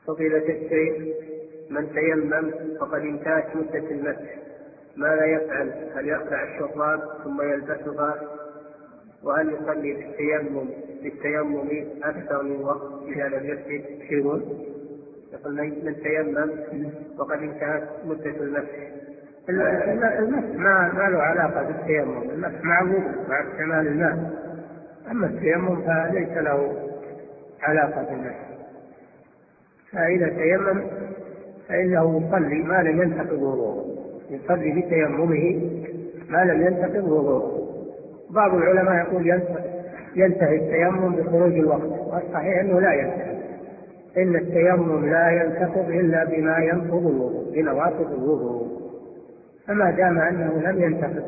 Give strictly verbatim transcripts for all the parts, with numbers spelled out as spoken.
فضيلة الشيخ، من تيمم وقد انتهت مدة المسح ماذا يفعل؟ هل يخلع الشراب ثم يلبسها؟ وهل يصلي بالتيمم بالتيمم أكثر من وقت إذا لم يسجد؟ يقول يقول من تيمم وقد انتهت مدة المسح. المسح ما ما له علاقة بالتيمم، المسح مع الوضوء مع استعمال الماء، أما التيمم فليس له علاقة بالمسح. فإذا تيمم فإنه يصلي ما لم ينتقض وضوءه، يصلي بتيممه ما لم ينتقض وضوءه. بعض العلماء يقول ينتهي التيمم بخروج الوقت، والصحيح أنه لا ينتهي، إن التيمم لا ينتقض إلا بما ينقض الوضوء، بنواقض الوضوء. فما دام أنه لم ينتقض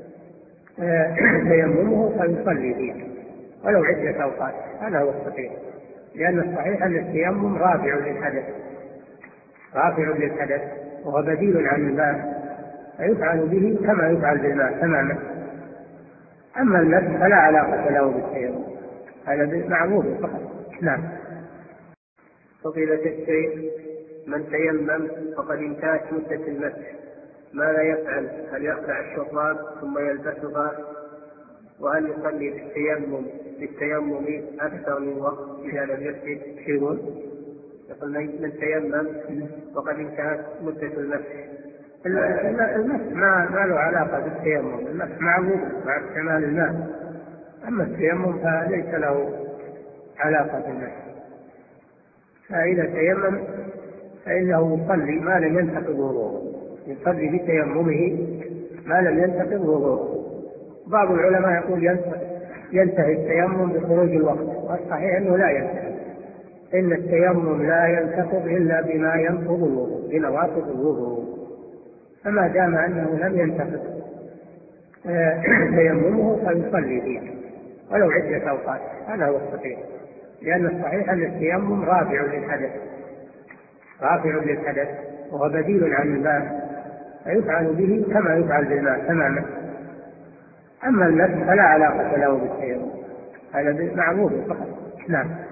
تيممه فيصلي فيه ولو عدة أوقات، هذا هو الصحيح، لأن الصحيح أن التيمم رافع للحدث، رافع للحدث وهو بديل عن الماء، فيفعل به كما يفعل بالماء تماما. أما المسح فلا علاقة له بالتيمم، هذا معروض فقط. نعم. فضيلة الشيخ، من تيمم وقد انتهت مدة المسح ماذا يفعل؟ هل يخلع الشراب ثم يلبسها؟ وهل يصلي بالتيمم بالتيمم أكثر من وقت إذا لم يسجد؟ يقول يقول من تيمم وقد انتهت مدة المسح. المسح ما ما له علاقة بالتيمم، المسح مع الوضوء مع استعمال الماء، أما التيمم فليس له علاقة بالمسح. فإذا تيمم فإنه يصلي ما لم ينتقض وضوءه، يصلي بتيممه ما لم ينتقض وضوءه. بعض العلماء يقول ينتهي التيمم بخروج الوقت، والصحيح أنه لا ينتهي، إن التيمم لا ينتقض إلا بما ينقض الوضوء، بنواقض الوضوء. فما دام أنه لم ينتقض تيممه فيصلي فيه ولو عدة أوقات، هذا هو الصحيح، لأن الصحيح أن التيمم رافع للحدث، رافع للحدث وهو بديل عن الماء، فيفعل به كما يفعل بالماء تماما. أما المسح فلا علاقة له بالتيمم، هذا معروض فقط. نعم.